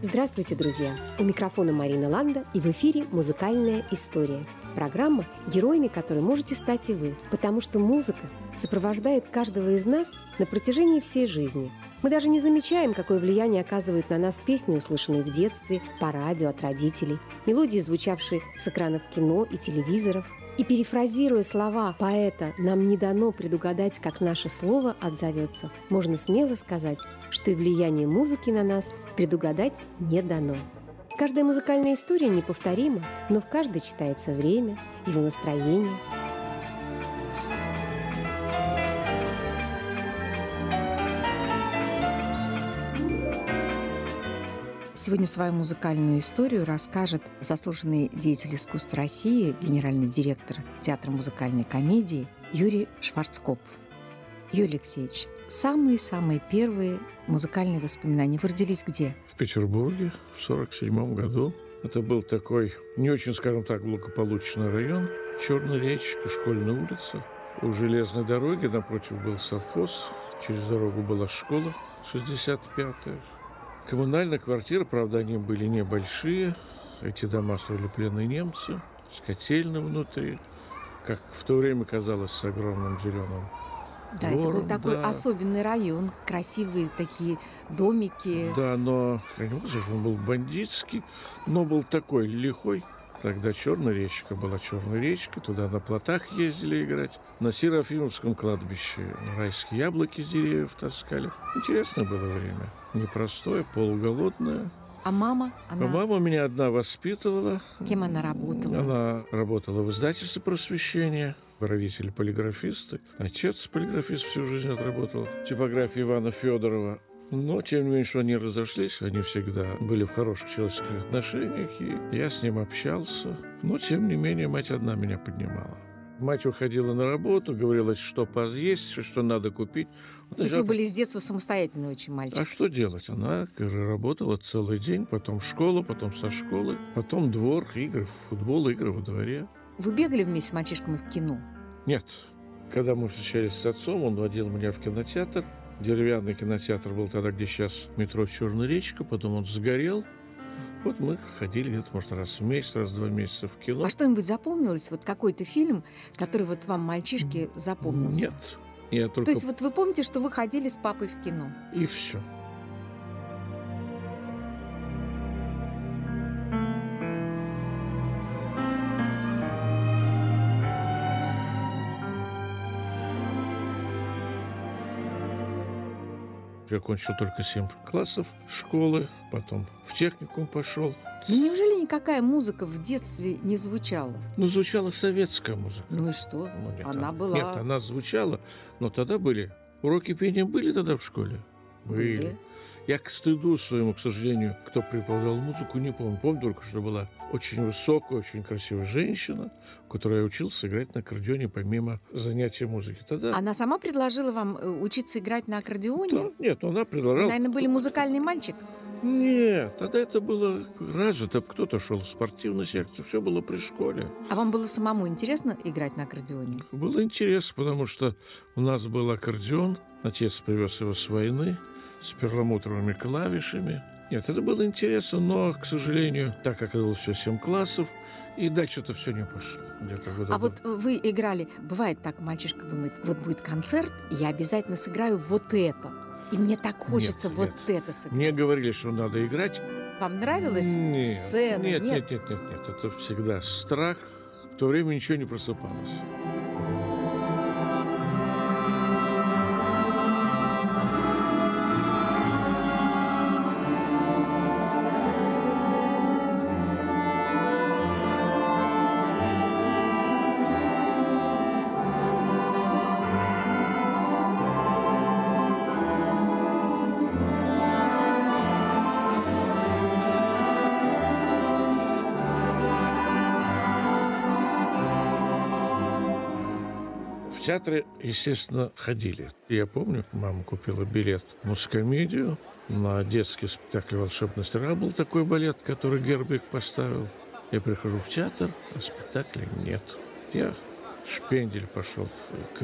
Здравствуйте, друзья! У микрофона Марина Ланда, и в эфире «Музыкальная история». Программа, героями которой можете стать и вы, потому что музыка сопровождает каждого из нас на протяжении всей жизни. Мы даже не замечаем, какое влияние оказывают на нас песни, услышанные в детстве, по радио, от родителей, мелодии, звучавшие с экранов кино и телевизоров. И перефразируя слова поэта «нам не дано предугадать, как наше слово отзовется», можно смело сказать, что и влияние музыки на нас предугадать не дано. Каждая музыкальная история неповторима, но в каждой читается время, его настроение. Сегодня свою музыкальную историю расскажет заслуженный деятель искусств России, генеральный директор Театра музыкальной комедии Юрий Шварцкопф. Юрий Алексеевич, самые-самые первые музыкальные воспоминания. Вы родились где? В Петербурге в 1947 году. Это был такой, не очень, скажем так, благополучный район. Черная речка, Школьная улица. У железной дороги напротив был совхоз. Через дорогу была школа, 65-я. Коммунальная квартира, правда, они были небольшие. Эти дома строили пленные немцы, с котельной внутри, как в то время казалось, с огромным зеленым Да, двором. это был такой особенный район, красивые такие домики. Да, но, я не могу сказать, он был бандитский, но был такой лихой. Тогда Черная речка была Черная речка, туда на плотах ездили играть. На Серафимовском кладбище райские яблоки с деревьев таскали. Интересное было время. Непростое, полуголодное. А мама? Мама меня одна воспитывала. Кем она работала? Она работала в издательстве «Просвещение». Родители полиграфисты. Отец полиграфист всю жизнь отработал. Типография Ивана Федорова. Но, тем не менее, что они разошлись, они всегда были в хороших человеческих отношениях, и я с ним общался. Но, тем не менее, мать одна меня поднимала. Мать уходила на работу, говорила, что поесть, что надо купить. То есть вы были с детства самостоятельный очень мальчик? А что делать? Она работала целый день, потом школа, потом со школы, потом двор, игры в футбол, игры во дворе. Вы бегали вместе с мальчишками в кино? Нет. Когда мы встречались с отцом, он водил меня в кинотеатр. Деревянный кинотеатр был тогда, где сейчас метро «Черная речка», потом он сгорел. Вот мы ходили где-то, может, раз в месяц, раз в 2 месяца в кино. А что-нибудь запомнилось? Вот какой-то фильм, который вот вам, мальчишки, запомнился? Нет. Я только... То есть вот вы помните, что вы ходили с папой в кино? И все. Я окончил только 7 классов школы, потом в техникум пошел. Ну, неужели никакая музыка в детстве не звучала? Ну, звучала советская музыка. Ну и что? Нет, она была... Нет, она звучала, но тогда были... Уроки пения были тогда в школе? Были. Я к стыду своему, к сожалению, кто преподавал музыку, не помню. Помню только, что была очень высокая, очень красивая женщина, у которой я учился играть на аккордеоне помимо занятия музыки. Тогда... Она сама предложила вам учиться играть на аккордеоне? Да, нет, она предложила... Вы, наверное, были музыкальный мальчик? Нет, тогда это было развито. Кто-то шел в спортивную секцию, все было при школе. А вам было самому интересно играть на аккордеоне? Было интересно, потому что у нас был аккордеон, отец привез его с войны, с перламутровыми клавишами. Нет, это было интересно, но, к сожалению, так как это было все 7 классов, и дальше это все не пошло. А вот вы играли, бывает так, мальчишка думает, вот будет концерт, и я обязательно сыграю вот это. И мне так хочется это сыграть. Мне говорили, что надо играть. Вам нравилась сцена? Нет. Это всегда страх. В то время ничего не просыпалось. В театре, естественно, ходили. Я помню, мама купила билет в мускомедию на детский спектакль «Волшебная страна». Был такой балет, который Гербик поставил. Я прихожу в театр, а спектакля нет. Я шпендель пошел к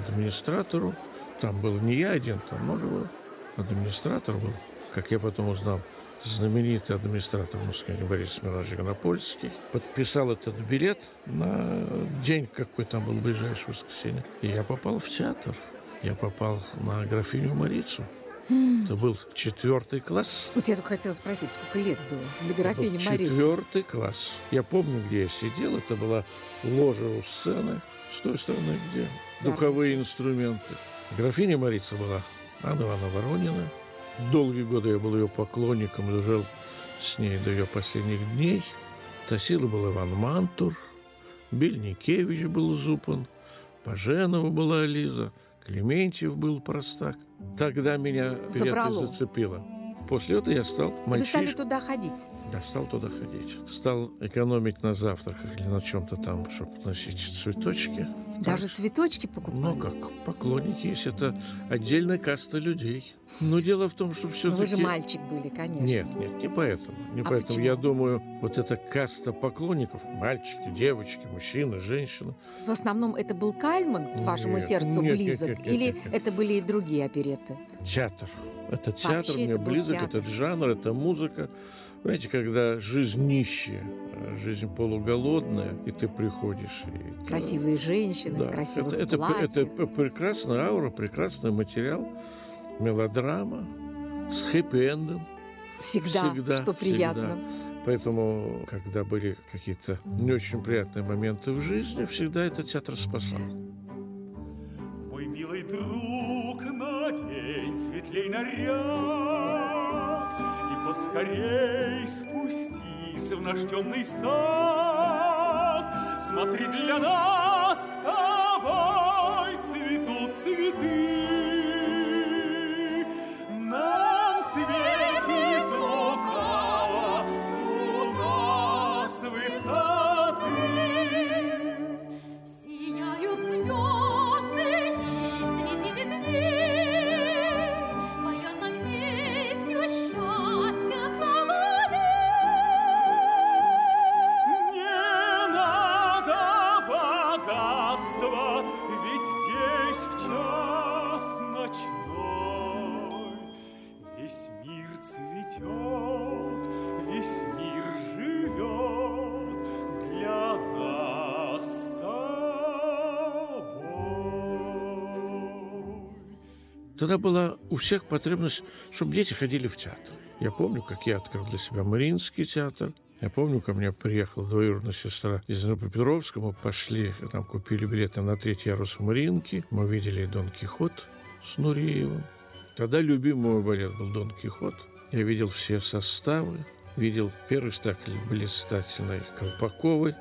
администратору. Там был не я один, там много было. Администратор был, как я потом узнал, знаменитый администратор музыкальный Борис Миронович Гонопольский, подписал этот билет на день, какой там был ближайшее воскресенье. И я попал в театр. Я попал на «Графиню Марицу». Это был 4 класс. Вот я только хотела спросить, сколько лет было для графини Марицы? 4 класс. Я помню, где я сидел. Это была ложа у сцены. С той стороны, где духовые инструменты. Графиня Марица была Анна Ивановна Воронина. Долгие годы я был ее поклонником, жил с ней до ее последних дней. Тасила был Иван Мантур, Бельникевич был Зупан, Паженова была Лиза, Клементьев был Простак. Тогда меня это зацепило. После этого я стал мальчишкой. Вы стали туда ходить? Да, стал туда ходить. Стал экономить на завтраках или на чем-то там, чтобы носить цветочки. Даже цветочки покупали? Ну как, поклонники есть. Это отдельная каста людей. Но дело в том, что все-таки... Вы же мальчик были, конечно. Нет, не поэтому. Не поэтому. Почему? Я думаю, вот эта каста поклонников, мальчики, девочки, мужчины, женщины. В основном это был Кальман к вашему сердцу близок? Или это были и другие опереты? Театр. Это театр, Вообще мне это был близок, театр. этот жанр, это музыка. Знаете, когда жизнь нищая, жизнь полуголодная, и ты приходишь... И Красивые женщины в красивых платьях. Это прекрасная аура, прекрасный материал, мелодрама с хэппи-эндом. Всегда, что приятно. Поэтому, когда были какие-то не очень приятные моменты в жизни, всегда этот театр спасал. Мой милый друг, надень светлей наряд и поскорей спустись в наш темный сад. Смотри, для нас с тобой цветут цветы. Нам светит лукаво луна с высоты. Сияют звезды и среди ветвей поет нам песню счастья соловей. Не надо богатства, ведь здесь в час ночной весь мир цветет, весь мир живет для нас с тобой. Тогда была у всех потребность, чтобы дети ходили в театр. Я помню, как я открыл для себя Мариинский театр. Я помню, ко мне приехала двоюродная сестра из Днепропетровска. Мы пошли, там купили билеты на 3-й ярус у Мариинки. Мы видели «Дон Кихот» с Нуриевым. Тогда любимый мой балет был «Дон Кихот». Я видел все составы. Видел первый спектакль блистательной Колпаковой.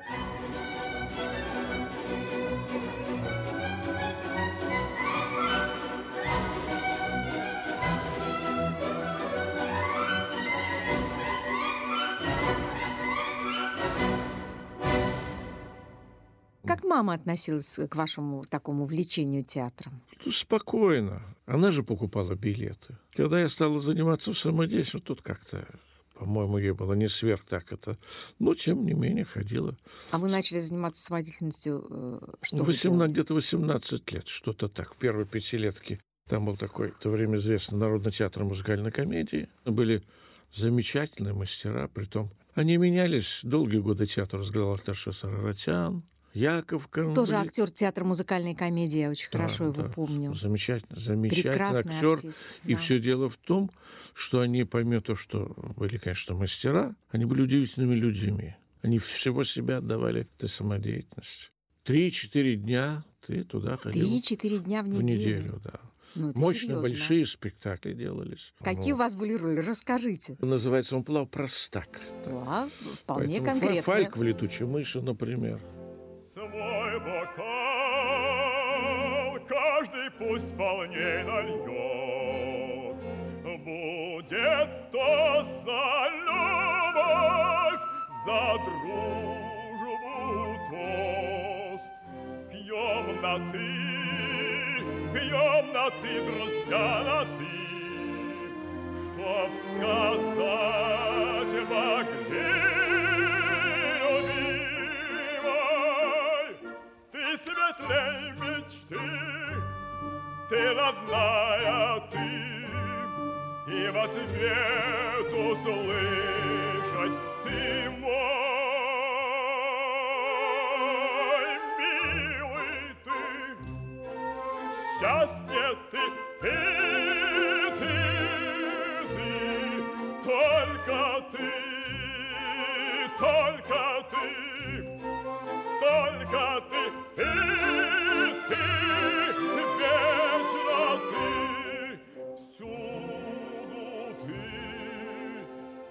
Как мама относилась к вашему такому увлечению театром? Ну, спокойно. Она же покупала билеты. Когда я стала заниматься в самодеятельности, тут как-то, по-моему, ей было не сверх так это. Но, тем не менее, ходила. А вы начали заниматься самодеятельностью что вы 18, делали? где-то 18 лет, что-то так. В первой пятилетке там был такой, в то время известный Народный театр музыкальной комедии. Были замечательные мастера, притом они менялись. Долгие годы театр возглавлял Арташес Араратян, Яков Карамбри. Тоже актер театра музыкальной комедии, я очень хорошо его помню. Замечательный Прекрасный актер. артист, И да. все дело в том, что они, помимо того, что были, конечно, мастера, они были удивительными людьми. Они всего себя отдавали этой самодеятельности. 3-4 дня ты туда ходил. 3-4 дня в неделю. В неделю, да. Ну, это Мощные, серьезно. большие спектакли делались. Какие у вас были роли? Расскажите. Называется он «Плав Простак». Да, вполне Поэтому конкретно. Фальк в «Летучей мыши», например. Свой бокал каждый пусть полней нальет. Будет то за любовь, за дружбу тост. Пьем на ты, друзья, на ты, чтоб сказать могли любимой. Ты светлей мечты, ты родная, ты, и в ответ услышать: ты мой, милый ты, счастье ты, только ты, только ты, только ты, вечно ты, всюду ты,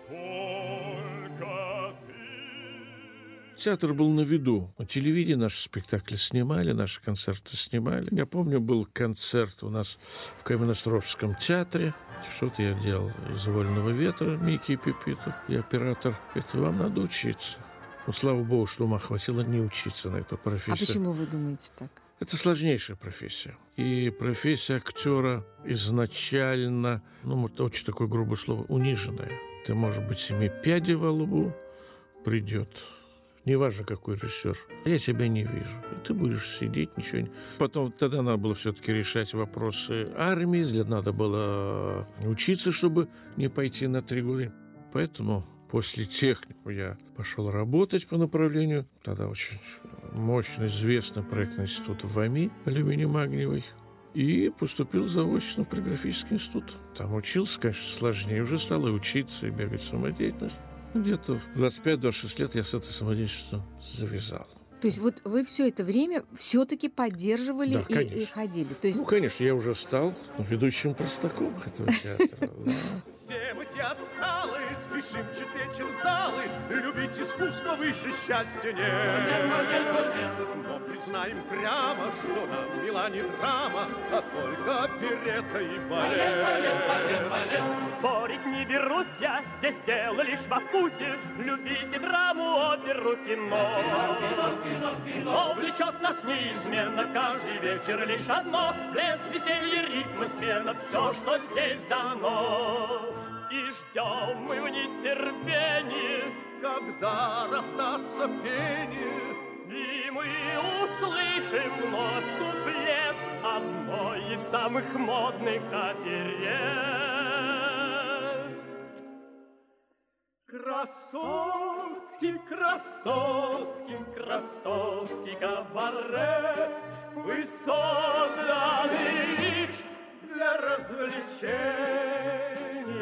только ты. Театр был на виду. На телевидении наши спектакли снимали, наши концерты снимали. Я помню, был концерт у нас в Каменноостровском театре. Что-то я делал из «Вольного ветра» Микки и Пепиту. И оператор: это вам надо учиться. Ну, слава богу, что ума хватило не учиться на эту профессию. А почему вы думаете так? Это сложнейшая профессия. И профессия актера изначально, вот очень такое грубое слово, униженная. Ты, может быть, иметь пяди во лбу, придет, неважно, какой режиссер, я тебя не вижу. И ты будешь сидеть, ничего не... Потом тогда надо было все-таки решать вопросы армии, надо было учиться, чтобы не пойти на 3 года. Поэтому после технику я пошел работать по направлению, тогда очень мощно известный проектный институт в ВАМИ, алюминий-магниевый, и поступил заочно в полиграфический институт. Там учился, конечно, сложнее уже стало и учиться, и бегать в самодеятельность. Где-то в 25-26 лет я с этой самодеятельностью завязал. То есть вот вы все это время все-таки поддерживали, да, и ходили? То есть... Ну, конечно, я уже стал ведущим простаком этого театра. Все мы театралы, спешим в четверг в залы, любить искусство выше счастья нет. Но признаем прямо, что нам мила не драма, а только оперетта и балет. Спорить не берусь я, здесь дело лишь во вкусе, любите драму, оперу, кино. Но влечет нас неизменно каждый вечер лишь одно: блеск, веселье, ритм и смена, все, что здесь дано. И ждем мы в нетерпении, когда раздастся пение, и мы услышим вновь куплет одной из самых модных оперет. Красотки, красотки, красотки кабаре, вы созданы лишь для развлечения.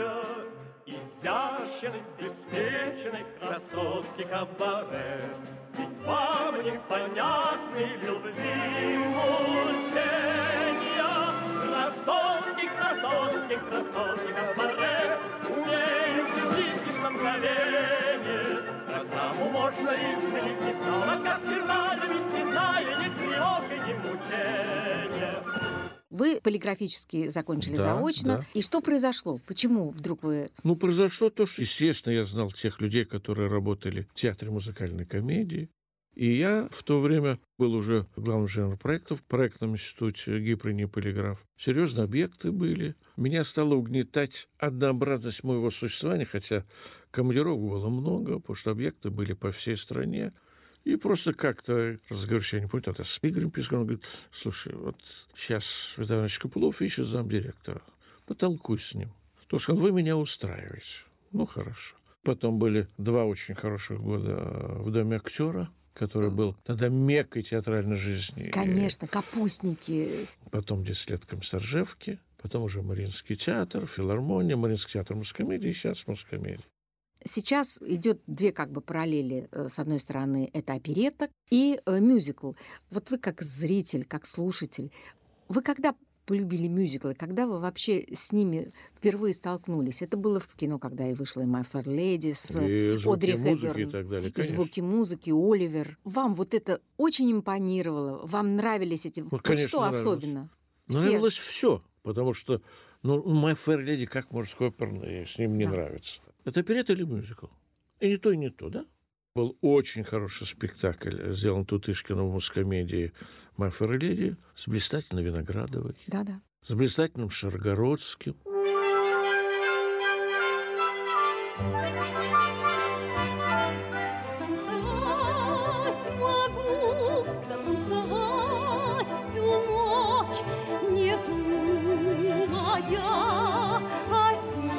Изящной, беспечной красотки кабаре, ведь вам непонятны любви мучения. Красотки, красотки, красотки кабаре умеют любить лишь на мгновение. Программу можно изменить не снова, как вчера, любить не зная ни тревог и ни мучения. Вы полиграфически закончили заочно. Да. И что произошло? Почему вдруг вы... Произошло то, что, естественно, я знал тех людей, которые работали в театре музыкальной комедии. И я в то время был уже главным инженером проектов в проектном институте «Гиприни полиграф». Серьезные объекты были. Меня стало угнетать однообразность моего существования, хотя командировок было много, потому что объекты были по всей стране. И просто как-то разговаривать, я не помню, тогда с Игорем Писком, он говорит: слушай, вот сейчас Виталий Иванович Копылов ищет замдиректора, потолкуй с ним. То сказал: вы меня устраиваете. Ну, хорошо. Потом были 2 очень хороших года в Доме актера, который был тогда меккой театральной жизни. Конечно, капустники. Потом 10 лет Комиссаржевки, потом уже Мариинский театр, филармония, Мариинский театр музкомедии, сейчас музкомедия. Сейчас идет 2 параллели. С одной стороны, это оперетта и мюзикл. Вот вы как зритель, как слушатель, вы когда полюбили мюзиклы, когда вы вообще с ними впервые столкнулись? Это было в кино, когда и вышла и «My Fair Lady» с Одри Хепберн, и так далее, и «Звуки музыки», «Оливер». Вам вот это очень импонировало? Вам нравились эти... Конечно, что нравилось. Особенно? Нравилось все, потому что «My Fair Lady» как мужской оперный, с ним не нравится. Это оперетта или мюзикл? И не то, да? Был очень хороший спектакль, сделан Тутышкиным в музкомедии «My Fair Lady» с блистательной Виноградовой, Да-да. с блистательным Шаргородским. Танцевать могу, да танцевать всю ночь, не думая о сне.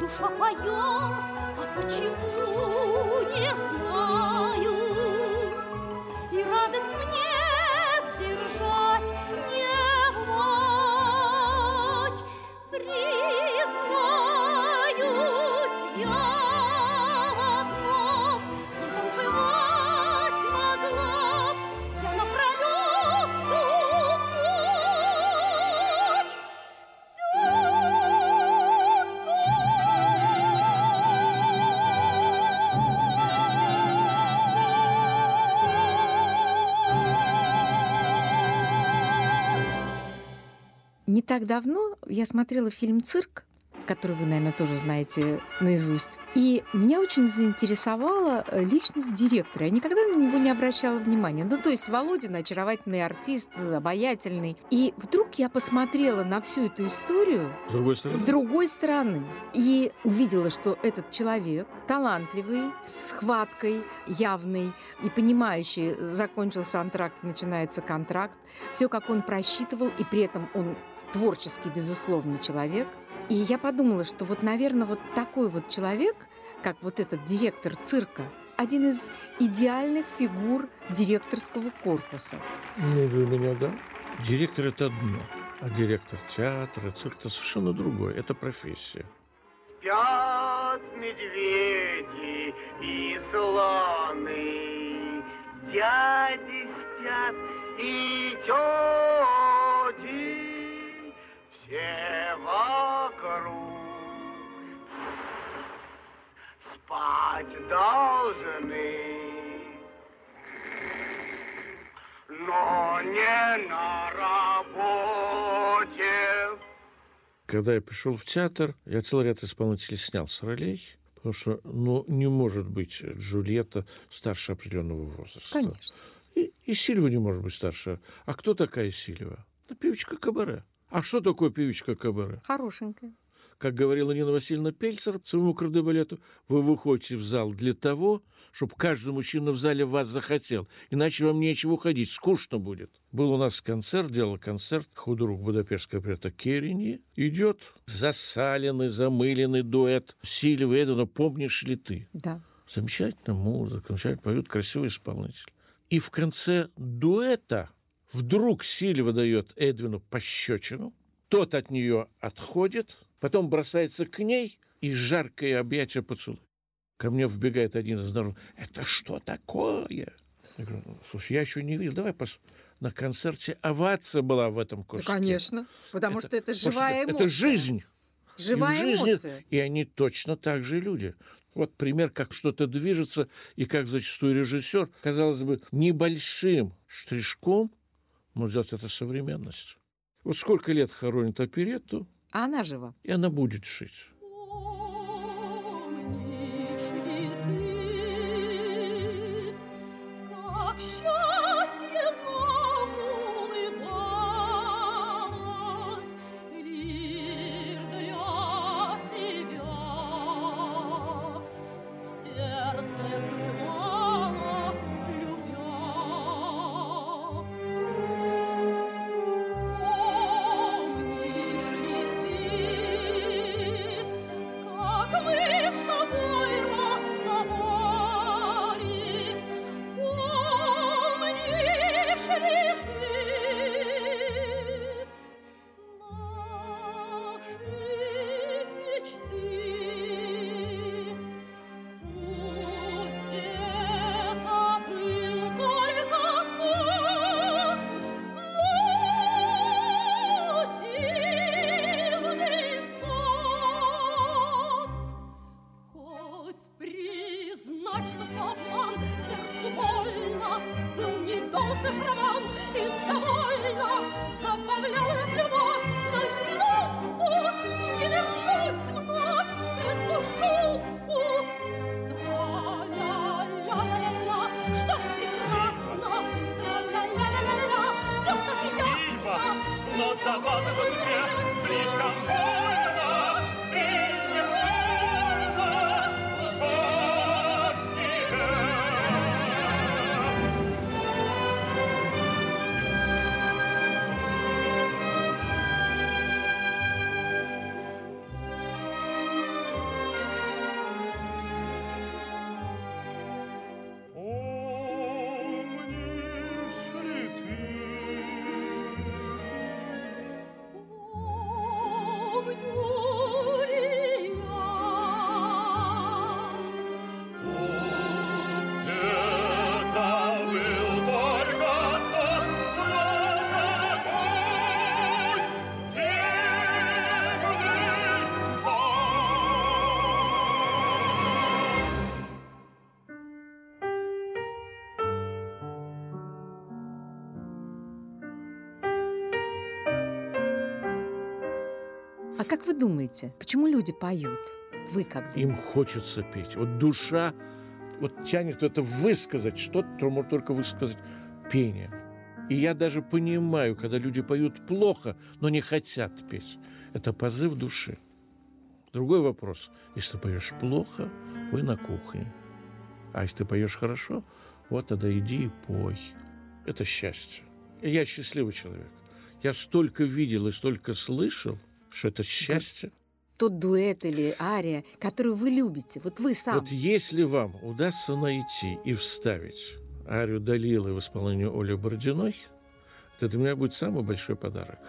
душа поет, а почему не знаю. И радость мне сдержать не мочь. Признаюсь я в одном, с ним танцевать могла б я напролет всю ночь. Не так давно я смотрела фильм «Цирк», который вы, наверное, тоже знаете наизусть. И меня очень заинтересовала личность директора. Я никогда на него не обращала внимания. Ну, то есть Володин очаровательный артист, обаятельный. И вдруг я посмотрела на всю эту историю с другой стороны. И увидела, что этот человек талантливый, с хваткой явной и понимающий, закончился антракт, начинается контракт. Все, как он просчитывал, и при этом он творческий, безусловно, человек. И я подумала, что вот, наверное, вот такой вот человек, как вот этот директор цирка, один из идеальных фигур директорского корпуса. Ну, для меня, да. Директор – это одно, а директор театра, цирка – это совершенно другое. Это профессия. Спят медведи и слоны, дяди спят и тети, все вокруг спать должны, но не на работе. Когда я пришел в театр, я целый ряд исполнителей снял с ролей, потому что, не может быть Джульетта старше определенного возраста. Конечно. И Сильва не может быть старше. А кто такая Сильва? Певичка кабаре. А что такое певичка кабаре? Хорошенькая. Как говорила Нина Васильевна Пельцер своему кардебалету, вы выходите в зал для того, чтобы каждый мужчина в зале вас захотел. Иначе вам нечего уходить, скучно будет. Был у нас концерт, делал концерт худрук Будапештского оперетта Кереньи. Идет засаленный, замыленный дуэт Сильвы и Эдвина «Помнишь ли ты?». Да. Замечательная музыка, замечательно поют, красивый исполнитель. И в конце дуэта вдруг Сильва дает Эдвину пощечину, тот от нее отходит, потом бросается к ней и жаркое объятие поцелуй. Ко мне вбегает один из народов. Это что такое? Я говорю, слушай, я еще не видел. Давай на концерте овация была в этом куске. Да, конечно, потому что это живая эмоция. Это жизнь. Живая эмоция. И они точно так же люди. Вот пример, как что-то движется, и как зачастую режиссер, казалось бы, небольшим штришком может сделать это современность. Вот сколько лет хоронит оперетту, А она жива. и она будет жить. Помнишь ли ты, как счастье нам улыбалось, лишь для тебя сердце пылало, любя. Помнишь ли ты, как вы думаете, почему люди поют? Вы как думаете? Им хочется петь. Вот душа вот тянет это высказать, что-то может только высказать пение. И я даже понимаю, когда люди поют плохо, но не хотят петь. Это позыв души. Другой вопрос. Если ты поешь плохо, пой на кухне. А если ты поешь хорошо, вот тогда иди и пой. Это счастье. И я счастливый человек. Я столько видел и столько слышал, что это счастье. Тот дуэт или ария, который вы любите, вот вы сам. Вот если вам удастся найти и вставить арию Далилы в исполнении Оли Бородиной, это для меня будет самый большой подарок.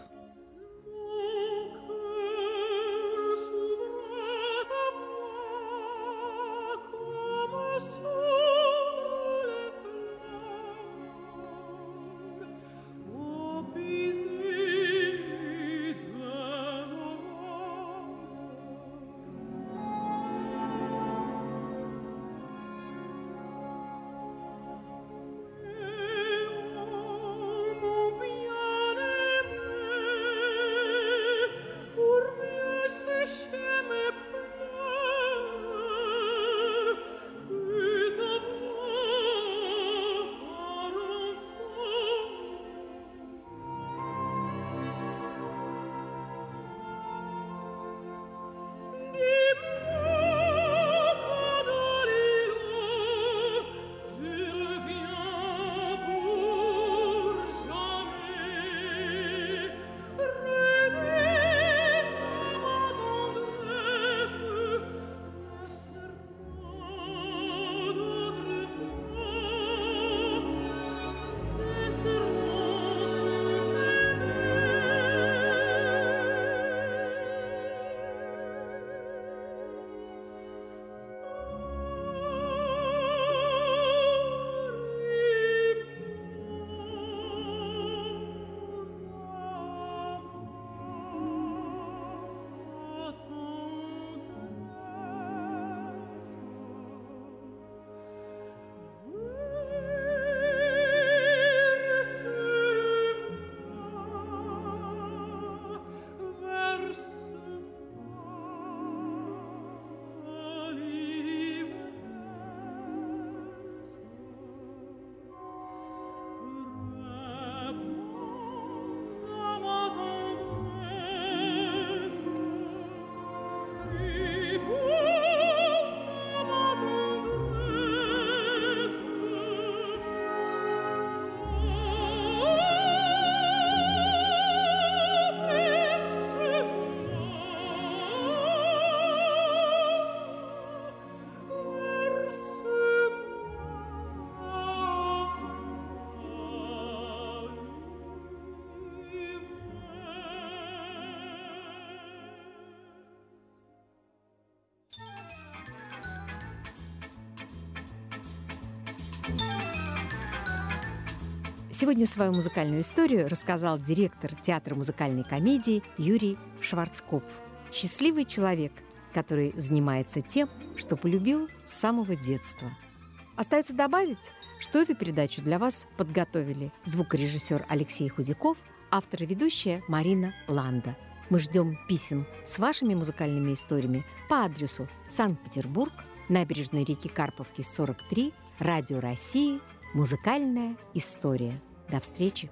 Сегодня свою музыкальную историю рассказал директор театра музыкальной комедии Юрий Шварцкопф. Счастливый человек, который занимается тем, что полюбил с самого детства. Остается добавить, что эту передачу для вас подготовили звукорежиссер Алексей Худяков, автор и ведущая Марина Ланда. Мы ждем писем с вашими музыкальными историями по адресу Санкт-Петербург, набережной реки Карповки, 43, Радио России, музыкальная история. До встречи!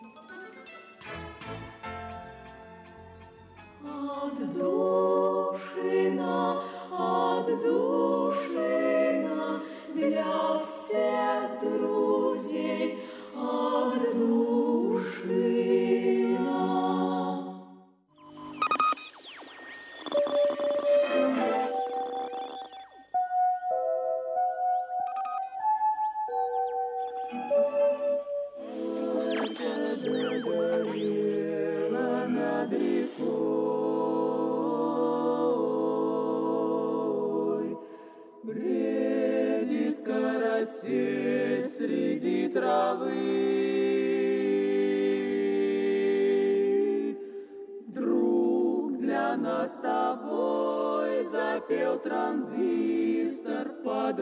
Отдушина для всех друзей, отдушина. Над рекой бредит карасель среди травы. Друг, для нас с тобой запел транзистор под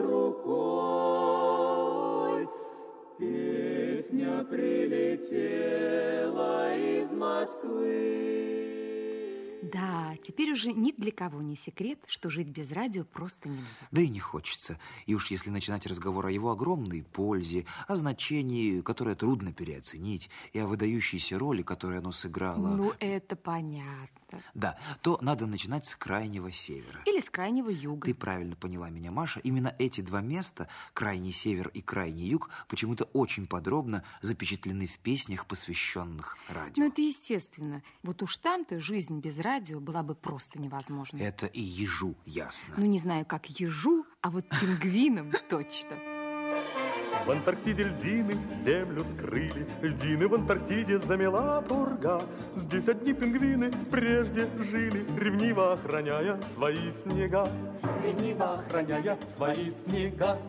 рукой. Песня прилетела из Москвы. Да, теперь уже ни для кого не секрет, что жить без радио просто нельзя. Да и не хочется. И уж если начинать разговор о его огромной пользе, о значении, которое трудно переоценить, и о выдающейся роли, которую оно сыграло... Ну, это понятно. Да, то надо начинать с крайнего севера. Или с крайнего юга. Ты правильно поняла меня, Маша. Именно эти два места, крайний север и крайний юг, почему-то очень подробно запечатлены в песнях, посвященных радио. Ну, это естественно. Вот уж там-то жизнь без радио была бы просто невозможна. Это и ежу ясно. Ну, не знаю, как ежу, а вот пингвинам точно. В Антарктиде льдины землю скрыли, льдины в Антарктиде замела пурга. Здесь одни пингвины прежде жили, ревниво охраняя свои снега. Ревниво охраняя свои снега.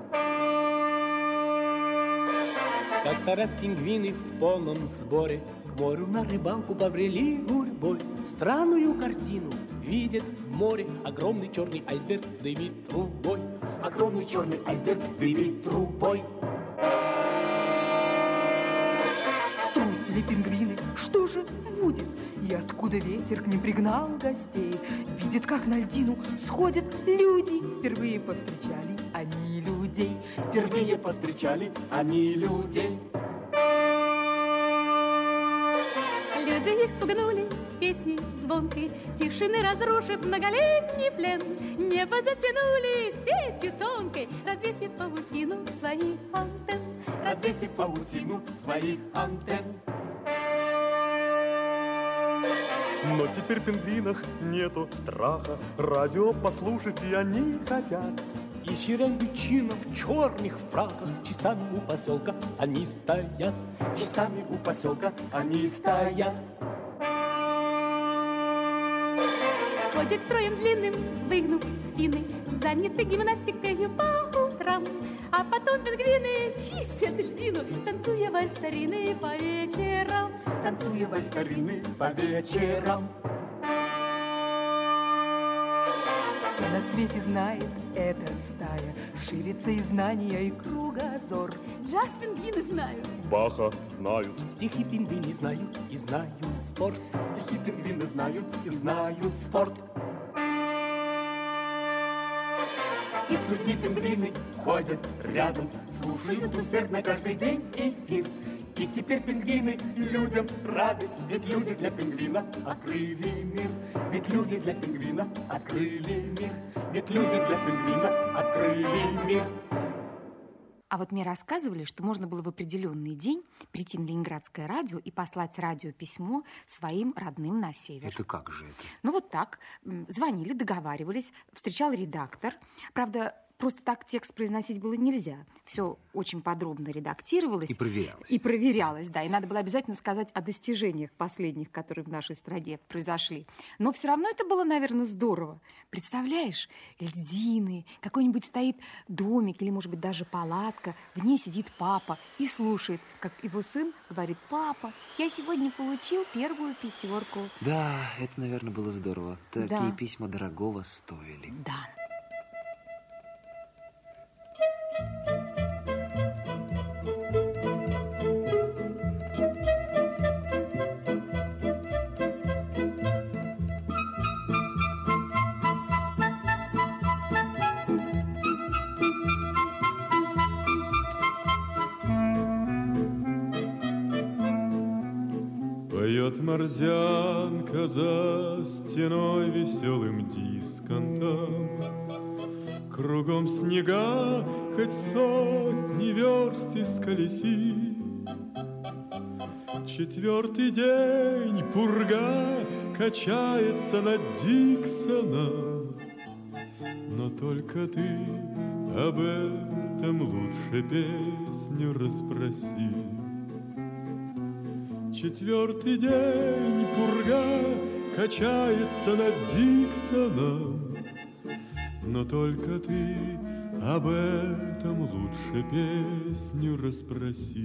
Как-то раз пингвины в полном сборе к морю на рыбалку побрели гурьбой. Странную картину видят в море. Огромный черный айсберг дымит трубой. Огромный черный айсберг дымит трубой. Струсили пингвины, что же будет? И откуда ветер к ним пригнал гостей? Видят, как на льдину сходят люди. Впервые повстречали они людей. Впервые повстречали они людей. Люди их спугнули песней звонкой, тишины разрушив многолетний плен. Небо затянули сетью тонкой, развесив паутину своих антенн. Развесив паутину своих антенн. Но теперь в пингвинах нету страха, радио послушать и они хотят. И щерям-бычина в черных фраках часами у поселка они стоят. Часами у поселка они стоят. Ходят строем длинным, выгнув спины, заняты гимнастикой по утрам. А потом пингвины чистят льдину, танцуя вальс старинный по вечерам. Танцуя вальс старинный по вечерам. Все на свете знает эта стая, ширится и знания, и кругозор. Джаз пингвины знают, Баха знают, стихи пингвины знают и знают спорт. Стихи пингвины знают и знают спорт. И с людьми пингвины ходят рядом, слушают усердно каждый день эфир. И теперь пингвины людям рады, ведь люди для пингвина открыли мир. Ведь люди для пингвина открыли мир. Ведь люди для пингвина открыли мир. А вот мне рассказывали, что можно было в определенный день прийти на Ленинградское радио и послать радиописьмо своим родным на север. Это как же это? Ну вот так. Звонили, договаривались, встречал редактор. Правда, просто так текст произносить было нельзя. Все очень подробно редактировалось. И проверялось. И проверялось, да. И надо было обязательно сказать о достижениях последних, которые в нашей стране произошли. Но все равно это было, наверное, здорово. Представляешь, льдины, какой-нибудь стоит домик или, может быть, даже палатка. В ней сидит папа и слушает, как его сын говорит: «Папа, я сегодня получил первую 5». Да, это, наверное, было здорово. Такие Да. письма дорогого стоили. Да. Поет морзянка за стеной веселым дисконтом. Кругом снега, хоть сотни верст исколеси. 4-й день пурга качается над Диксоном. Но только ты об этом лучше песню расспроси. 4-й день пурга качается над Диксоном. Но только ты об этом лучше песню расспроси.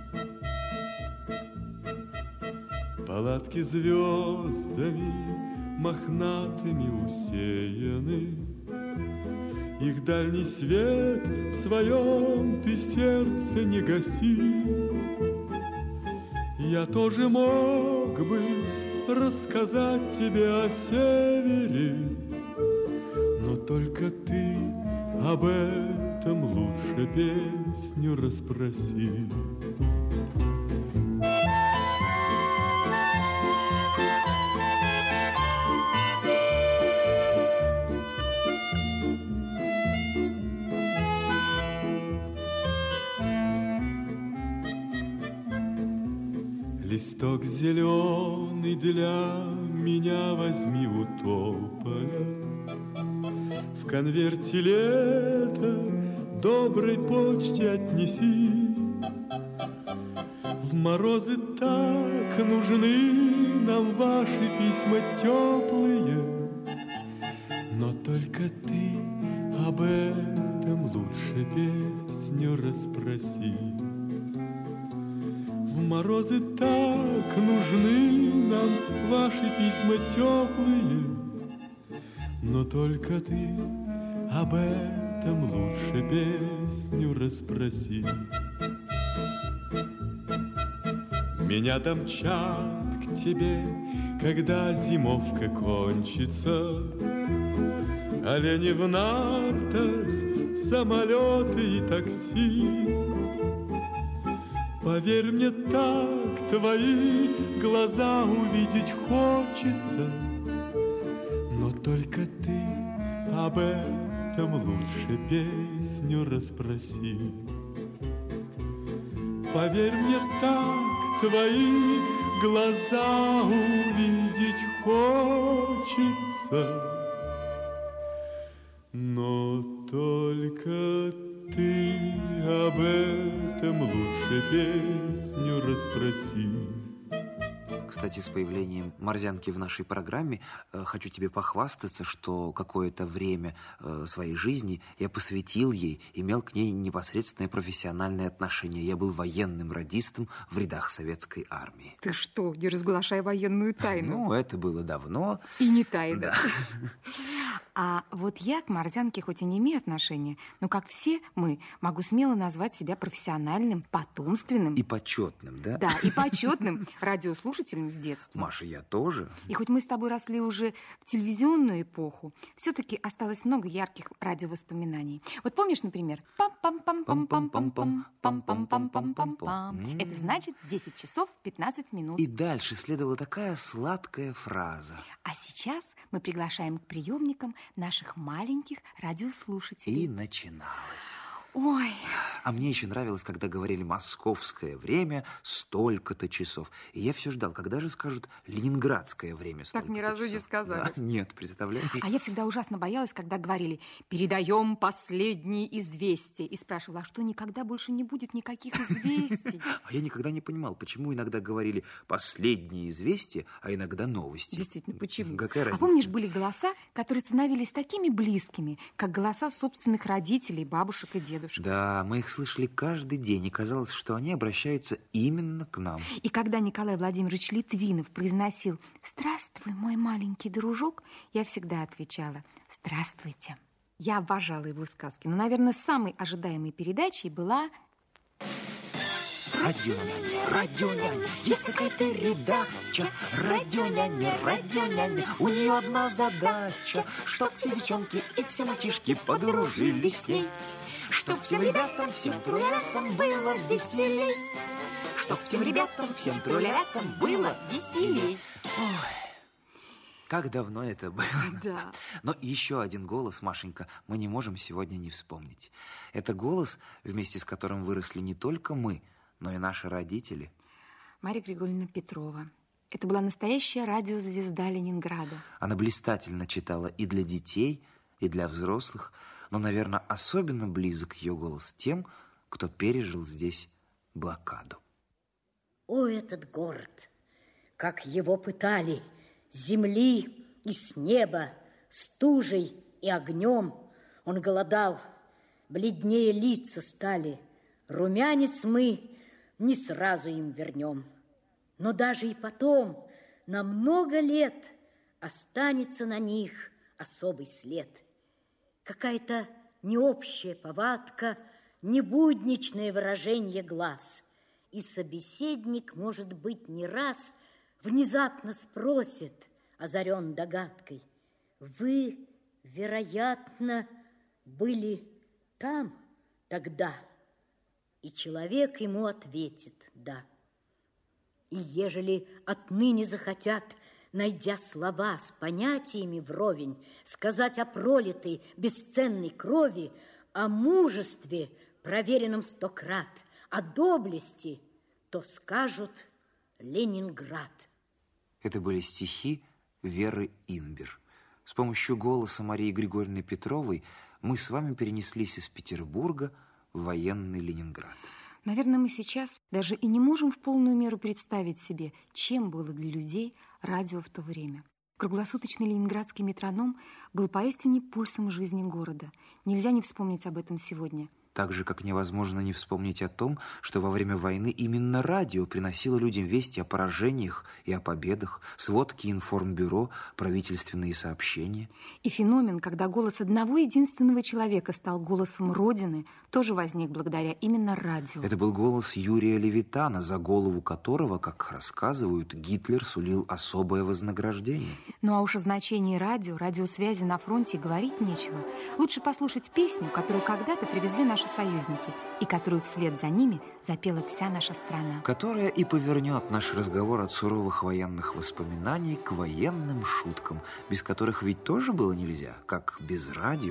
Палатки звездами мохнатыми усеяны. Их дальний свет в своем ты сердце не гаси. Я тоже мог бы рассказать тебе о севере, но только ты об этом лучше песню расспроси. Листок зеленый для меня возьми у тополя, в конверте лета доброй почте отнеси. В морозы так нужны нам ваши письма теплые, но только ты об этом лучше песню расспроси. В морозы так нужны нам ваши письма теплые, но только ты об этом лучше песню расспроси. Меня домчат к тебе, когда зимовка кончится, олени в нартах, самолеты и такси. Поверь мне, так твои глаза увидеть хочется, но только ты об этом лучше песню расспроси. Поверь мне, так твои глаза увидеть хочется, но только ты об этом лучше песню расспроси. Кстати, с появлением морзянки в нашей программе хочу тебе похвастаться, что какое-то время своей жизни я посвятил ей, имел к ней непосредственное профессиональное отношение. Я был военным радистом в рядах советской армии. Ты что, не разглашай военную тайну? Ну, это было давно. И не тайна. Да. А вот я к морзянке хоть и не имею отношения, но, как все мы, могу смело назвать себя профессиональным, потомственным. И почетным, да? Да, и почетным радиослушателем с детства. Маша, я тоже. И хоть мы с тобой росли уже в телевизионную эпоху, все-таки осталось много ярких радиовоспоминаний. Вот помнишь, например, пам-пам-пам-пам-пам-пам, пам-пам-пам-пам-пам-пам. Это значит 10 часов 15 минут. И дальше следовала такая сладкая фраза. А сейчас мы приглашаем к приемникам наших маленьких радиослушателей. И начиналось. Ой. А мне еще нравилось, когда говорили «московское время» столько-то часов. И я все ждал, когда же скажут «ленинградское время» столько-то Так ни разу часов. не сказали. Да, нет, представляешь? А я всегда ужасно боялась, когда говорили «передаем последние известия». И спрашивала, а что, никогда больше не будет никаких известий? А я никогда не понимал, почему иногда говорили «последние известия», а иногда «новости». Действительно, почему? Какая разница? А помнишь, были голоса, которые становились такими близкими, как голоса собственных родителей, бабушек и дедушек? Да, мы их слышали каждый день, и казалось, что они обращаются именно к нам. И когда Николай Владимирович Литвинов произносил «Здравствуй, мой маленький дружок», я всегда отвечала «Здравствуйте». Я обожала его сказки, но, наверное, самой ожидаемой передачей была... Радионяня, радионяня, есть такая передача. Радионяня, радионяня, у нее одна задача, чтоб все девчонки и все мальчишки подружились с ней, чтоб всем ребятам, всем трулятам было веселей, чтоб всем ребятам, всем трулятам было веселей. Ой, как давно это было. Да. Но еще один голос, Машенька, мы не можем сегодня не вспомнить. Это голос, вместе с которым выросли не только мы, но и наши родители. Мария Григорьевна Петрова. Это была настоящая радиозвезда Ленинграда. Она блистательно читала и для детей, и для взрослых, но, наверное, особенно близок ее голос тем, кто пережил здесь блокаду. О, этот город! Как его пытали с земли и с неба, стужей и огнем. Он голодал, бледнее лица стали. Румянец мы не сразу им вернем. Но даже и потом, на много лет, останется на них особый след. Какая-то необщая повадка, небудничное выражение глаз. И собеседник, может быть, не раз внезапно спросит, озарен догадкой: вы, вероятно, были там тогда? И человек ему ответит: да. И ежели отныне захотят, найдя слова с понятиями вровень, сказать о пролитой бесценной крови, о мужестве, проверенном 100 крат, о доблести, то скажут: Ленинград. Это были стихи Веры Инбер. С помощью голоса Марии Григорьевны Петровой мы с вами перенеслись из Петербурга в военный Ленинград. Наверное, мы сейчас даже и не можем в полную меру представить себе, чем было для людей радио в то время. Круглосуточный ленинградский метроном был поистине пульсом жизни города. Нельзя не вспомнить об этом сегодня. Так же, как невозможно не вспомнить о том, что во время войны именно радио приносило людям вести о поражениях и о победах, сводки информбюро, правительственные сообщения. И феномен, когда голос одного единственного человека стал голосом Родины, тоже возник благодаря именно радио. Это был голос Юрия Левитана, за голову которого, как рассказывают, Гитлер сулил особое вознаграждение. Ну а уж о значении радио, радиосвязи на фронте говорить нечего. Лучше послушать песню, которую когда-то привезли наши союзники, и которую вслед за ними запела вся наша страна. Которая и повернет наш разговор от суровых военных воспоминаний к военным шуткам, без которых ведь тоже было нельзя, как без радио.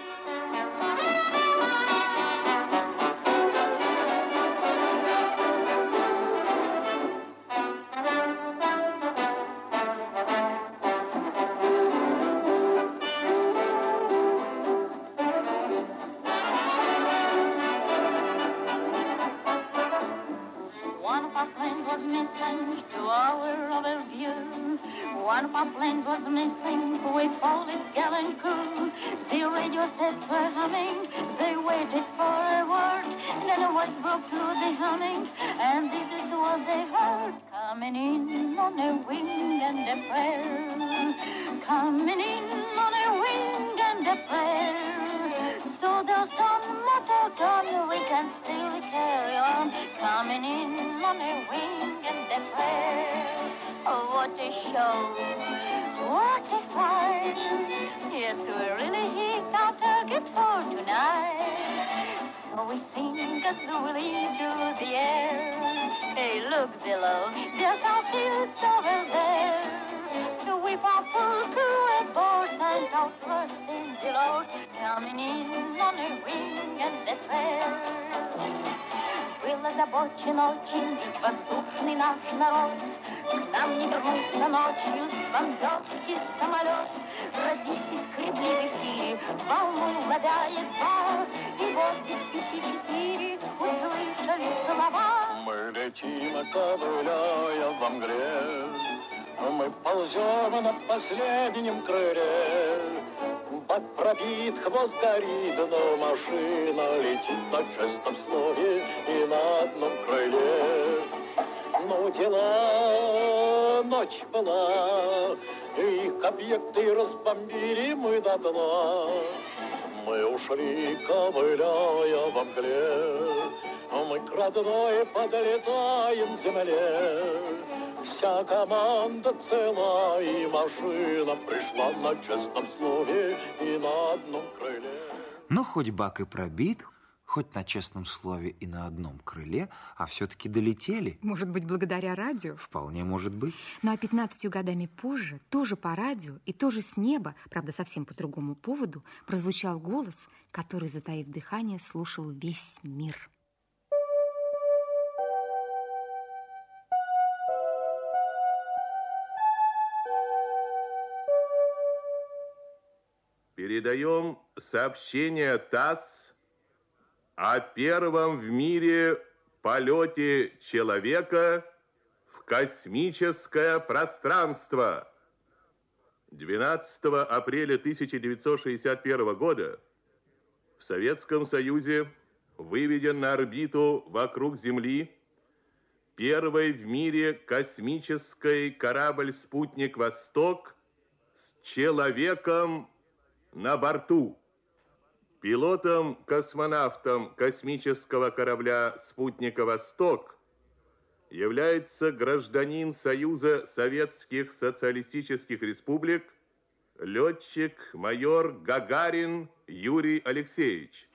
Озабочен очень воздушный наш народ. К нам не вернулся ночью с бомбежки самолет. Радисты скребли в эфире, волну ловя едва, и вот без 5:04 услышали слова. Мы летим, ковыляя во мгле, мы ползем на последнем крыле. Бак пробит, хвост горит, но машина летит на честном слове и на одном крыле. Ну, дела, ночь была, их объекты разбомбили мы до дна. Мы ушли, ковыляя во мгле, мы к родной подлетаем земле. Вся команда цела, и машина пришла на честном слове и на одном крыле. Но хоть бак и пробит, хоть на честном слове и на одном крыле, а все-таки долетели. Может быть, благодаря радио? Вполне может быть. Ну а 15 годами позже, тоже по радио и тоже с неба, правда, совсем по другому поводу, прозвучал голос, который, затаив дыхание, слушал весь мир. Передаем сообщение ТАСС о первом в мире полете человека в космическое пространство. 12 апреля 1961 года в Советском Союзе выведен на орбиту вокруг Земли первый в мире космический корабль-спутник «Восток» с человеком на борту. Пилотом-космонавтом космического корабля «Спутника Восток» является гражданин Союза Советских Социалистических Республик, летчик-майор Гагарин Юрий Алексеевич.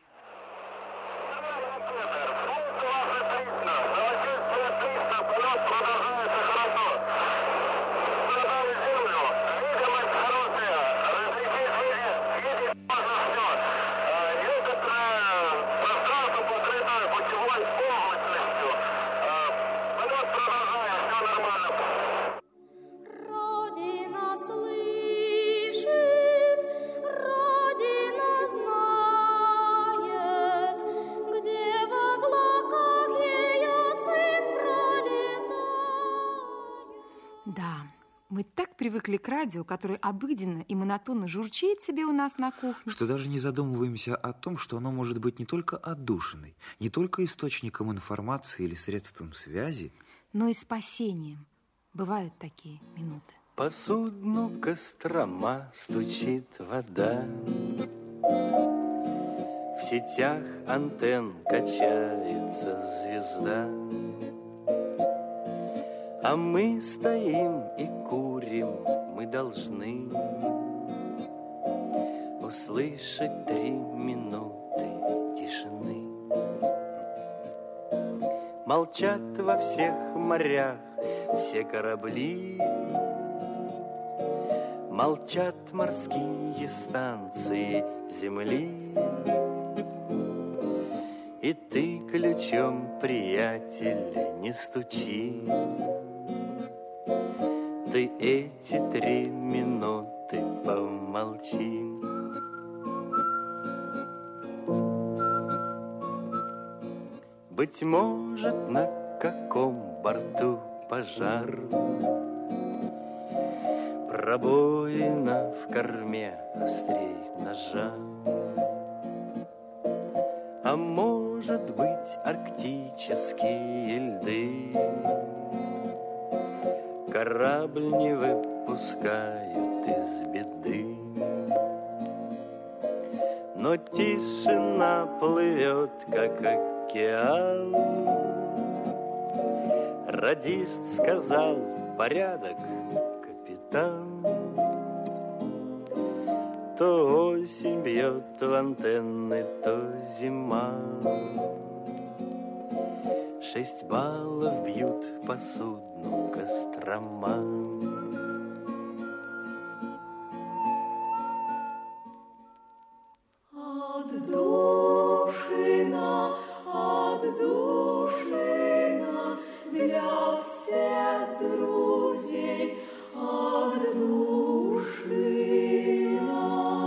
Мы так привыкли к радио, которое обыденно и монотонно журчит себе у нас на кухне, что даже не задумываемся о том, что оно может быть не только отдушиной, не только источником информации или средством связи, но и спасением. Бывают такие минуты. По судну Кострома стучит вода, в сетях антенн качается звезда, а мы стоим и курим, мы должны услышать 3 минуты тишины. Молчат во всех морях все корабли, молчат морские станции земли. И ты ключом, приятель, не стучи, ты эти 3 минуты помолчи. Быть может, на каком борту пожар, пробоина в корме острей ножа, а может быть, арктические льды корабль не выпускают из беды. Но тишина плывет, как океан. Радист сказал: порядок, капитан. То осень бьет в антенны, то зима. 6 баллов бьют по судну Кострома. Отдушина, отдушина для всех друзей, отдушина.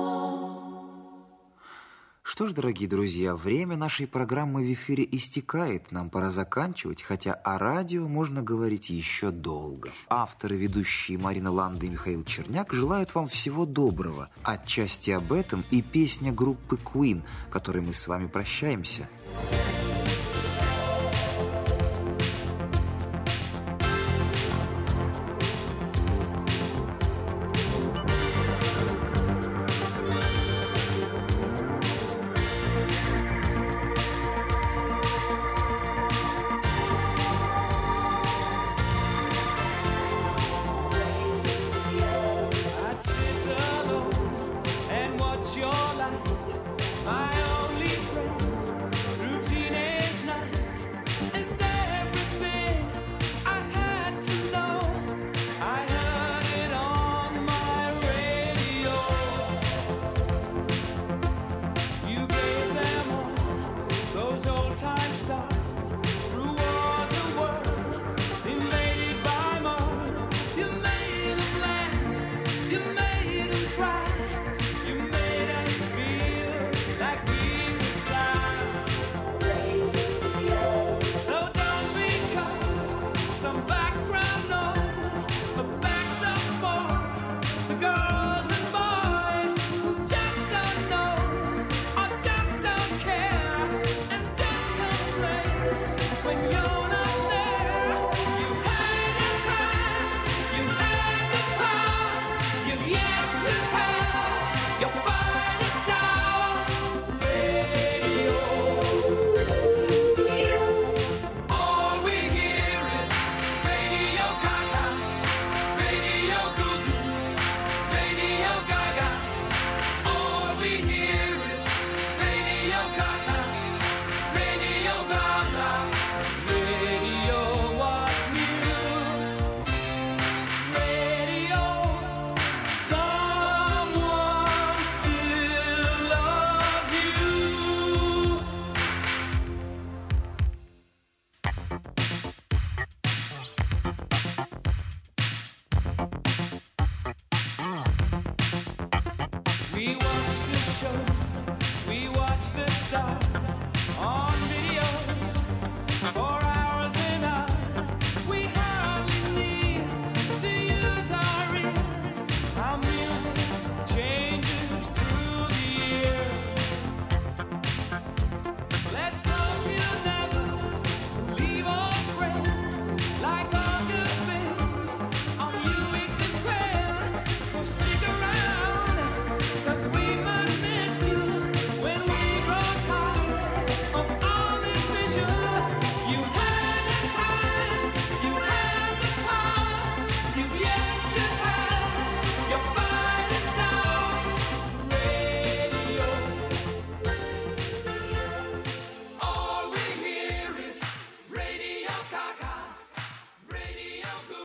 Что ж, дорогие друзья, время нашей программы в эфире истекает. Нам пора заканчивать, хотя о радио можно говорить еще долго. Авторы, ведущие Марина Ланда и Михаил Черняк желают вам всего доброго. Отчасти об этом и песня группы Queen, которой мы с вами прощаемся.